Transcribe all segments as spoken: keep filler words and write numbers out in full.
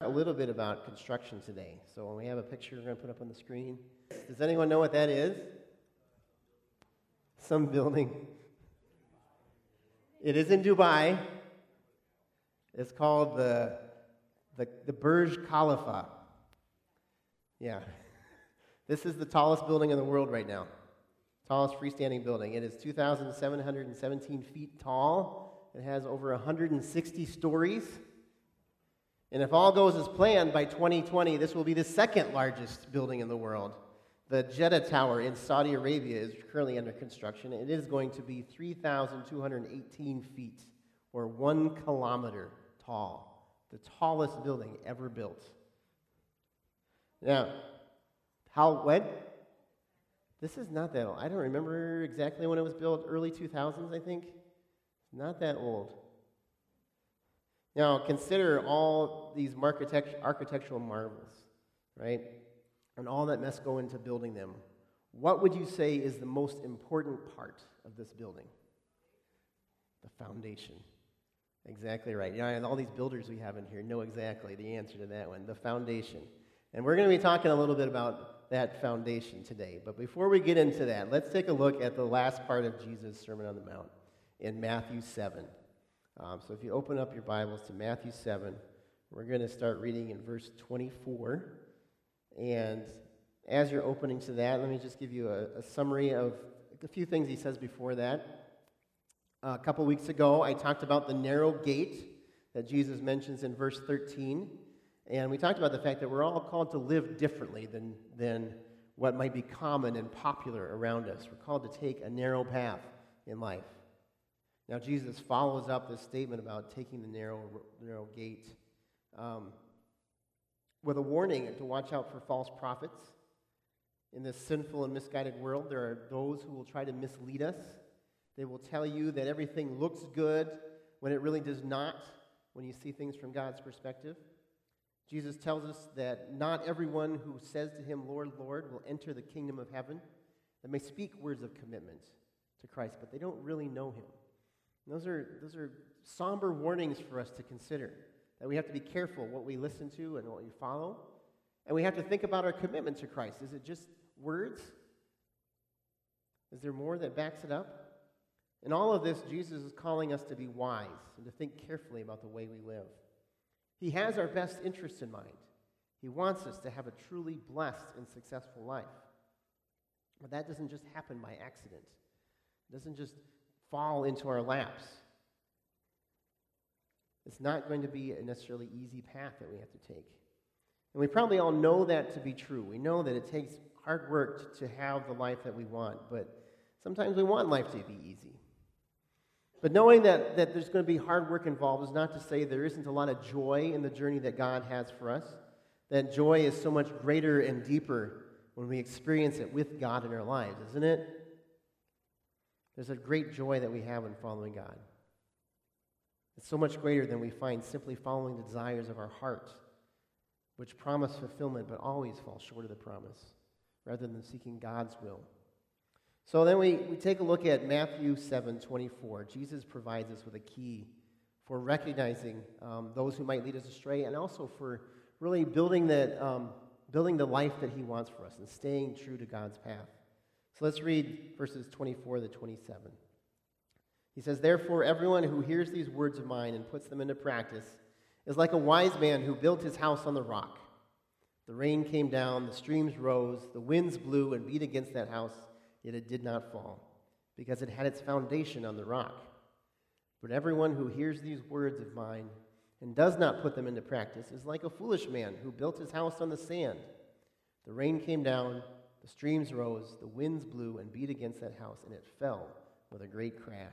a little bit about construction today. So when we have a picture we're going to put up on the screen. Does anyone know what that is? Some building. It is in Dubai. It's called the, the, the Burj Khalifa. Yeah. This is the tallest building in the world right now. Tallest freestanding building. It is two thousand seven hundred seventeen feet tall. It has over one hundred sixty stories. And if all goes as planned, by twenty twenty, this will be the second largest building in the world. The Jeddah Tower in Saudi Arabia is currently under construction. It is going to be three thousand two hundred eighteen feet, or one kilometer tall. The tallest building ever built. Now, how, what? This is not that old. I don't remember exactly when it was built, early two thousands, I think. Not that old. Now, consider all these architect- architectural marvels, right? And all that must go into building them. What would you say is the most important part of this building? The foundation. Exactly right. Yeah, and all these builders we have in here know exactly the answer to that one, the foundation. And we're going to be talking a little bit about that foundation today. But before we get into that, let's take a look at the last part of Jesus' Sermon on the Mount in Matthew seven. Um, so if you open up your Bibles to Matthew seven, we're going to start reading in verse twenty-four. And as you're opening to that, let me just give you a, a summary of a few things he says before that. Uh, a couple weeks ago, I talked about the narrow gate that Jesus mentions in verse thirteen. And we talked about the fact that we're all called to live differently than, than what might be common and popular around us. We're called to take a narrow path in life. Now, Jesus follows up this statement about taking the narrow, narrow gate um, with a warning to watch out for false prophets. In this sinful and misguided world, there are those who will try to mislead us. They will tell you that everything looks good when it really does not, when you see things from God's perspective. Jesus tells us that not everyone who says to him, Lord, Lord, will enter the kingdom of heaven. They may speak words of commitment to Christ, but they don't really know him. And those are, those are somber warnings for us to consider, that we have to be careful what we listen to and what we follow. And we have to think about our commitment to Christ. Is it just words? Is there more that backs it up? In all of this, Jesus is calling us to be wise and to think carefully about the way we live. He has our best interests in mind. He wants us to have a truly blessed and successful life. But that doesn't just happen by accident. It doesn't just fall into our laps. It's not going to be a necessarily easy path that we have to take. And we probably all know that to be true. We know that it takes hard work to have the life that we want, but sometimes we want life to be easy. But knowing that, that there's going to be hard work involved is not to say there isn't a lot of joy in the journey that God has for us. That joy is so much greater and deeper when we experience it with God in our lives, isn't it? There's a great joy that we have in following God. It's so much greater than we find simply following the desires of our heart, which promise fulfillment but always fall short of the promise, rather than seeking God's will. So then we, we take a look at Matthew seven twenty-four. Jesus provides us with a key for recognizing um, those who might lead us astray, and also for really building that um, building the life that he wants for us and staying true to God's path. So let's read verses twenty-four to twenty-seven. He says, "Therefore, everyone who hears these words of mine and puts them into practice is like a wise man who built his house on the rock. The rain came down, the streams rose, the winds blew and beat against that house, yet it did not fall, because it had its foundation on the rock. But everyone who hears these words of mine and does not put them into practice is like a foolish man who built his house on the sand. The rain came down, the streams rose, the winds blew and beat against that house, and it fell with a great crash."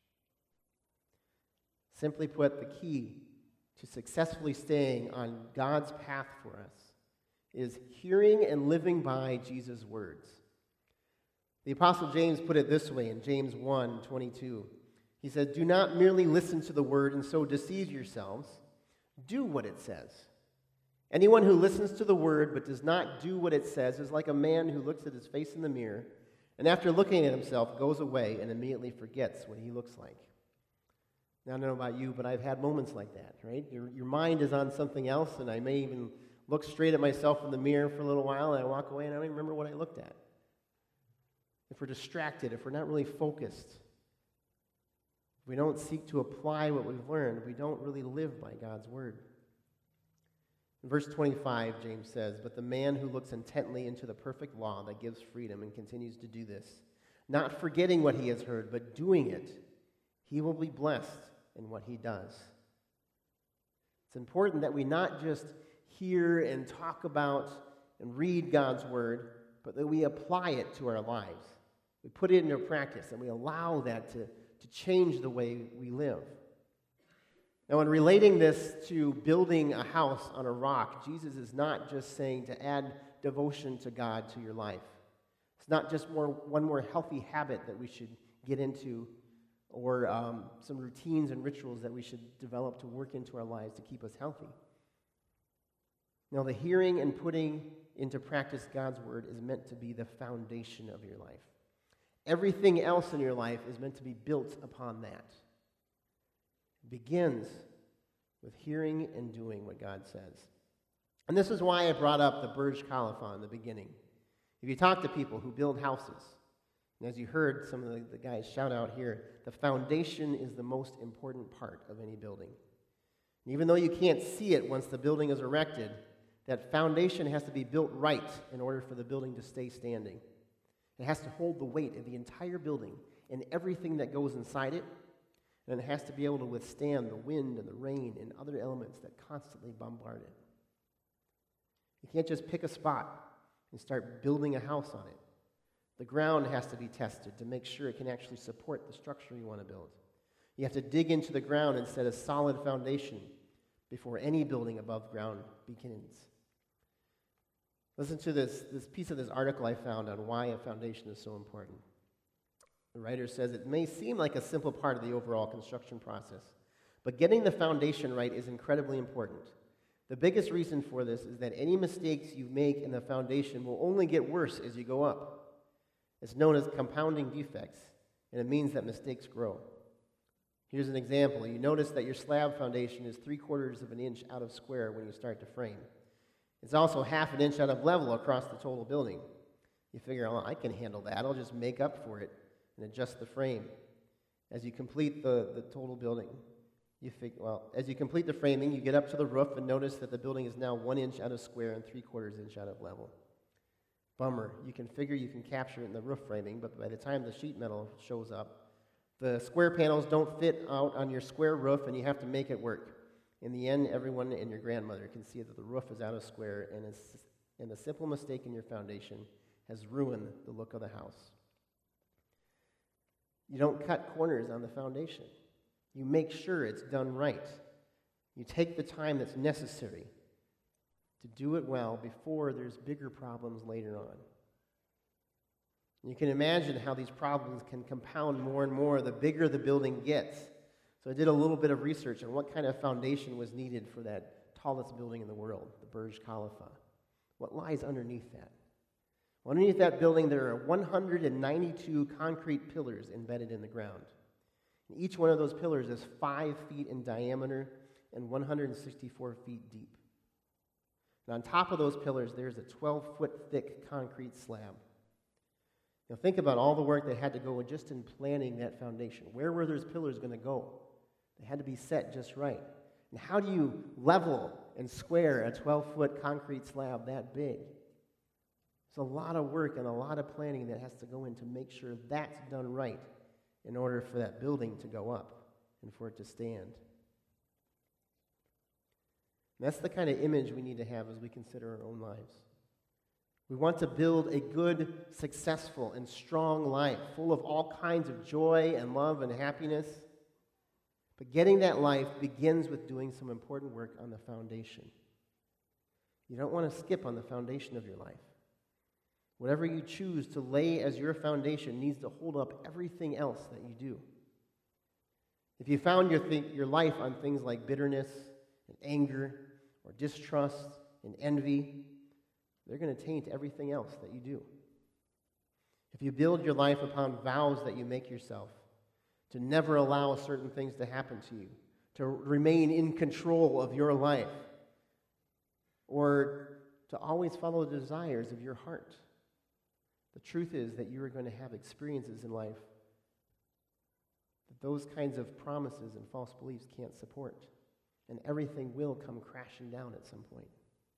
Simply put, the key to successfully staying on God's path for us is hearing and living by Jesus' words. The Apostle James put it this way in James one twenty-two. He said, "Do not merely listen to the word and so deceive yourselves. Do what it says. Anyone who listens to the word but does not do what it says is like a man who looks at his face in the mirror and after looking at himself goes away and immediately forgets what he looks like." Now, I don't know about you, but I've had moments like that, right? Your, your mind is on something else, and I may even look straight at myself in the mirror for a little while, and I walk away, and I don't even remember what I looked at. If we're distracted, if we're not really focused, if we don't seek to apply what we've learned, we don't really live by God's word. In verse twenty-five, James says, "But the man who looks intently into the perfect law that gives freedom and continues to do this, not forgetting what he has heard, but doing it, he will be blessed in what he does." It's important that we not just hear and talk about and read God's word, but that we apply it to our lives. We put it into practice, and we allow that to, to change the way we live. Now, in relating this to building a house on a rock, Jesus is not just saying to add devotion to God to your life. It's not just more one more healthy habit that we should get into, or um, some routines and rituals that we should develop to work into our lives to keep us healthy. Now, the hearing and putting into practice God's word is meant to be the foundation of your life. Everything else in your life is meant to be built upon that. It begins with hearing and doing what God says. And this is why I brought up the Burj Khalifa in the beginning. If you talk to people who build houses, and as you heard some of the, the guys shout out here, the foundation is the most important part of any building. And even though you can't see it once the building is erected, that foundation has to be built right in order for the building to stay standing. It has to hold the weight of the entire building and everything that goes inside it, and it has to be able to withstand the wind and the rain and other elements that constantly bombard it. You can't just pick a spot and start building a house on it. The ground has to be tested to make sure it can actually support the structure you want to build. You have to dig into the ground and set a solid foundation before any building above ground begins. Listen to this, this piece of this article I found on why a foundation is so important. The writer says, "It may seem like a simple part of the overall construction process, but getting the foundation right is incredibly important. The biggest reason for this is that any mistakes you make in the foundation will only get worse as you go up. It's known as compounding defects, and it means that mistakes grow. Here's an example. You notice that your slab foundation is three quarters of an inch out of square when you start to frame. It's also half an inch out of level across the total building. You figure, oh, I can handle that. I'll just make up for it and adjust the frame. As you complete the, the total building, you figure, well, as you complete the framing, you get up to the roof and notice that the building is now one inch out of square and three quarters inch out of level. Bummer. You can figure you can capture it in the roof framing, but by the time the sheet metal shows up, the square panels don't fit out on your square roof, and you have to make it work. In the end, everyone and your grandmother can see that the roof is out of square, and, it's, and a simple mistake in your foundation has ruined the look of the house. You don't cut corners on the foundation. You make sure it's done right. You take the time that's necessary to do it well before there's bigger problems later on. You can imagine how these problems can compound more and more the bigger the building gets. So I did a little bit of research on what kind of foundation was needed for that tallest building in the world, the Burj Khalifa. What lies underneath that? Well, underneath that building, there are one hundred ninety-two concrete pillars embedded in the ground. And each one of those pillars is five feet in diameter and one hundred sixty-four feet deep. And on top of those pillars, there's a twelve-foot thick concrete slab. Now think about all the work that had to go just in planning that foundation. Where were those pillars going to go? They had to be set just right. And how do you level and square a twelve-foot concrete slab that big? It's a lot of work and a lot of planning that has to go in to make sure that's done right in order for that building to go up and for it to stand. And that's the kind of image we need to have as we consider our own lives. We want to build a good, successful, and strong life full of all kinds of joy and love and happiness. But getting that life begins with doing some important work on the foundation. You don't want to skip on the foundation of your life. Whatever you choose to lay as your foundation needs to hold up everything else that you do. If you found your, th- your life on things like bitterness and anger or distrust and envy, they're going to taint everything else that you do. If you build your life upon vows that you make yourself, to never allow certain things to happen to you, to remain in control of your life, or to always follow the desires of your heart. The truth is that you are going to have experiences in life that those kinds of promises and false beliefs can't support, and everything will come crashing down at some point.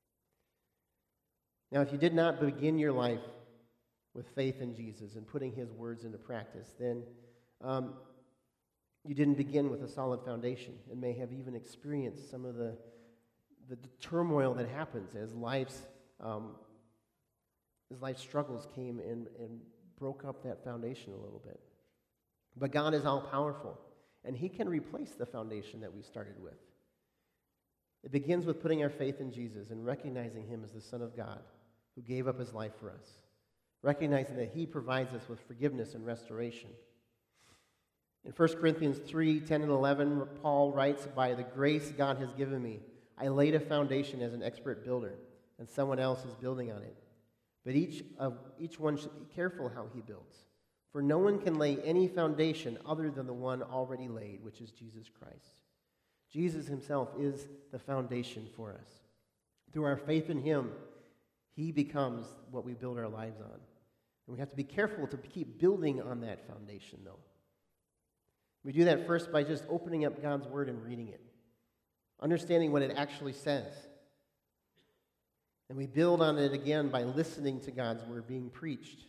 Now, if you did not begin your life with faith in Jesus and putting his words into practice, then um, you didn't begin with a solid foundation and may have even experienced some of the, the turmoil that happens as life's, um, as life's struggles came and, and broke up that foundation a little bit. But God is all-powerful, and he can replace the foundation that we started with. It begins with putting our faith in Jesus and recognizing him as the Son of God who gave up his life for us, recognizing that he provides us with forgiveness and restoration. In First Corinthians three, ten and eleven, Paul writes, "By the grace God has given me, I laid a foundation as an expert builder, and someone else is building on it. But each of each one should be careful how he builds. For no one can lay any foundation other than the one already laid, which is Jesus Christ." Jesus himself is the foundation for us. Through our faith in him, he becomes what we build our lives on. And we have to be careful to keep building on that foundation, though. We do that first by just opening up God's word and reading it, understanding what it actually says. And we build on it again by listening to God's word being preached.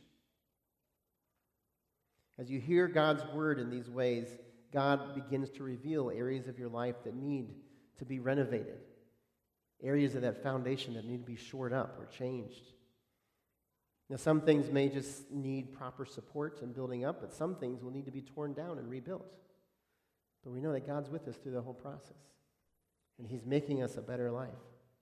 As you hear God's word in these ways, God begins to reveal areas of your life that need to be renovated, areas of that foundation that need to be shored up or changed. Now, some things may just need proper support and building up, but some things will need to be torn down and rebuilt. But we know that God's with us through the whole process, and he's making us a better life.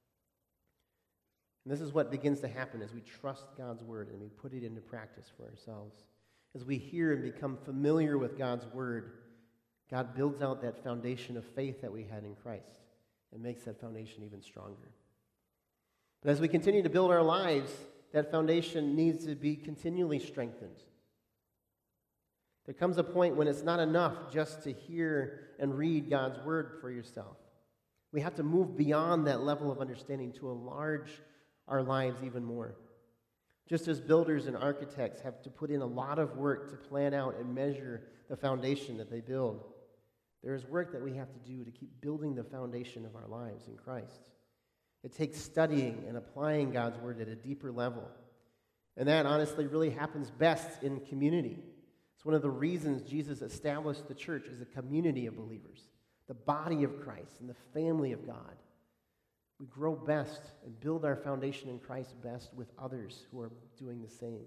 And this is what begins to happen as we trust God's word and we put it into practice for ourselves. As we hear and become familiar with God's word, God builds out that foundation of faith that we had in Christ and makes that foundation even stronger. But as we continue to build our lives, that foundation needs to be continually strengthened. There comes a point when it's not enough just to hear and read God's word for yourself. We have to move beyond that level of understanding to enlarge our lives even more. Just as builders and architects have to put in a lot of work to plan out and measure the foundation that they build, there is work that we have to do to keep building the foundation of our lives in Christ. It takes studying and applying God's word at a deeper level. And that honestly really happens best in community. It's one of the reasons Jesus established the church as a community of believers, the body of Christ and the family of God. We grow best and build our foundation in Christ best with others who are doing the same.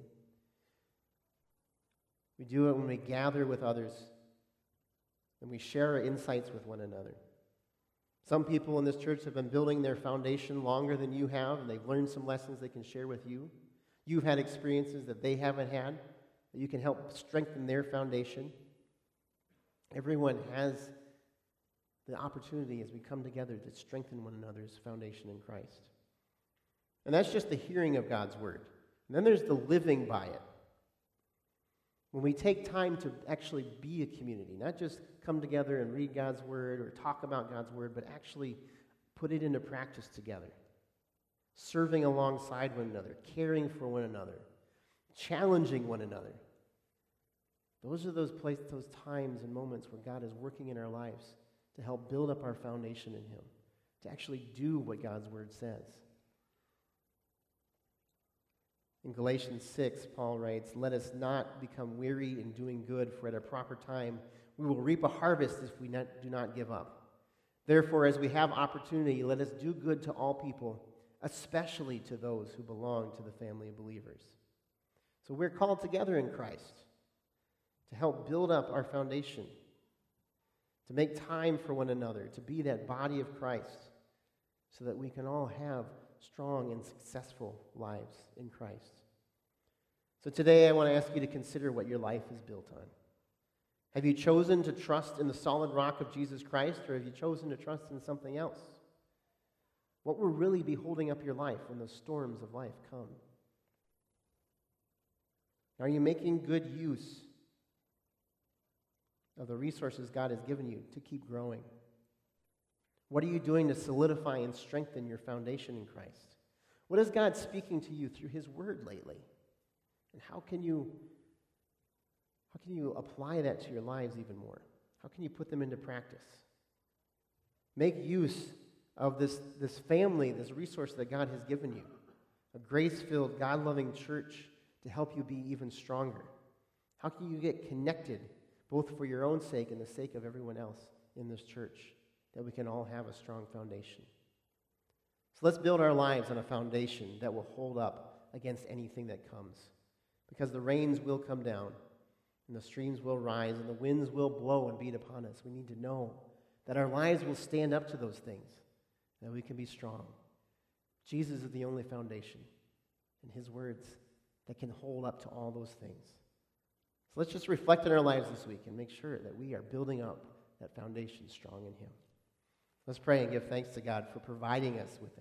We do it when we gather with others and we share our insights with one another. Some people in this church have been building their foundation longer than you have, and they've learned some lessons they can share with you. You've had experiences that they haven't had, that you can help strengthen their foundation. Everyone has the opportunity as we come together to strengthen one another's foundation in Christ. And that's just the hearing of God's word. And then there's the living by it. When we take time to actually be a community, not just come together and read God's word or talk about God's word, but actually put it into practice together, serving alongside one another, caring for one another, challenging one another. Those are those places, those times and moments where God is working in our lives to help build up our foundation in him, to actually do what God's word says. In Galatians six, Paul writes, "Let us not become weary in doing good, for at a proper time we will reap a harvest if we not, do not give up. Therefore, as we have opportunity, let us do good to all people, especially to those who belong to the family of believers." So we're called together in Christ to help build up our foundation, to make time for one another, to be that body of Christ, so that we can all have strong and successful lives in Christ. So today I want to ask you to consider what your life is built on. Have you chosen to trust in the solid rock of Jesus Christ, or have you chosen to trust in something else? What will really be holding up your life when the storms of life come? Are you making good use of the resources God has given you to keep growing? What are you doing to solidify and strengthen your foundation in Christ? What is God speaking to you through his word lately? And how can you, how can you apply that to your lives even more? How can you put them into practice? Make use of this, this family, this resource that God has given you, a grace-filled, God-loving church to help you be even stronger. How can you get connected, both for your own sake and the sake of everyone else in this church, that we can all have a strong foundation? So let's build our lives on a foundation that will hold up against anything that comes. Because the rains will come down, and the streams will rise, and the winds will blow and beat upon us. We need to know that our lives will stand up to those things, that we can be strong. Jesus is the only foundation, and his words that can hold up to all those things. So let's just reflect on our lives this week and make sure that we are building up that foundation strong in him. Let's pray and give thanks to God for providing us with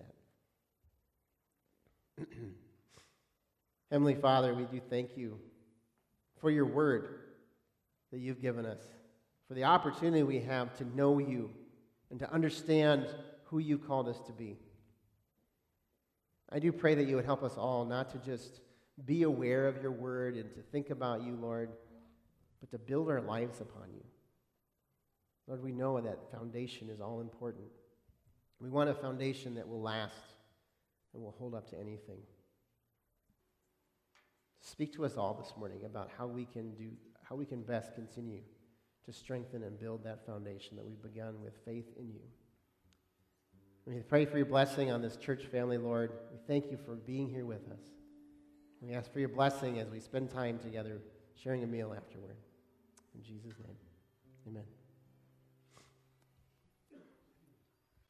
that. Heavenly Father, we do thank you for your word that you've given us, for the opportunity we have to know you and to understand who you called us to be. I do pray that you would help us all not to just be aware of your word and to think about you, Lord, but to build our lives upon you. Lord, we know that foundation is all important. We want a foundation that will last and will hold up to anything. Speak to us all this morning about how we can do, how we can best continue to strengthen and build that foundation that we've begun with faith in you. We pray for your blessing on this church family, Lord. We thank you for being here with us. We ask for your blessing as we spend time together sharing a meal afterward. In Jesus' name, amen.